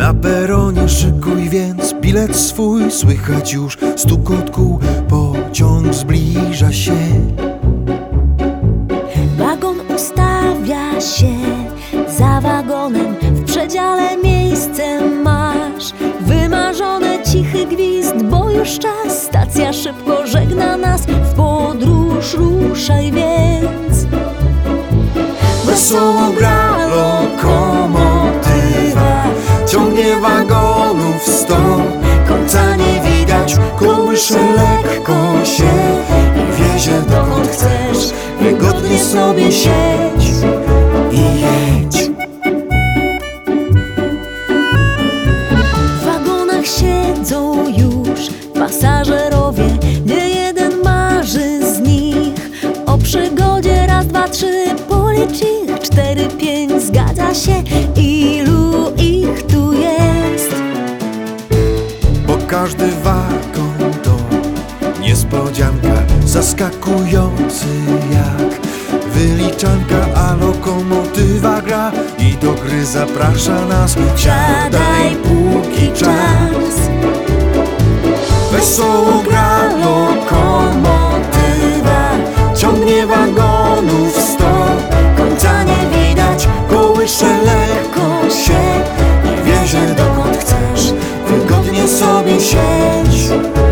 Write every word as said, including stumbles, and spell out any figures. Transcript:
Na peronie szykuj więc bilet swój, słychać już stukot kół, pociąg zbliża się. Wagon ustawia się, za wagonem w przedziale miejsce masz. Wymarzony cichy gwizd, bo już czas, stacja szybko żegna nas, w podróż ruszaj więc. Wesoło gra lokomotywa, ciągnie wagonów sto, końca nie widać, kołysze lekko się i wiezie dokąd chcesz. Wygodnie sobie siedź i jedź. W wagonach siedzą już pasażerowie, nie jeden marzy z nich o przygodzie. Raz, dwa, trzy, policz ich, cztery, pięć, zgadza się, ilu ich tu jest. Bo każdy wagon to niespodzianka, zaskakujący jak wyliczanka, a lokomotywa gra i do gry zaprasza nas. Wsiadaj, póki czas. Wesoło gra lokomotywa, ciągnie wagonów sto, końca nie widać, kołysze lekko się i wiezie dokąd chcesz. Wygodnie sobie siedź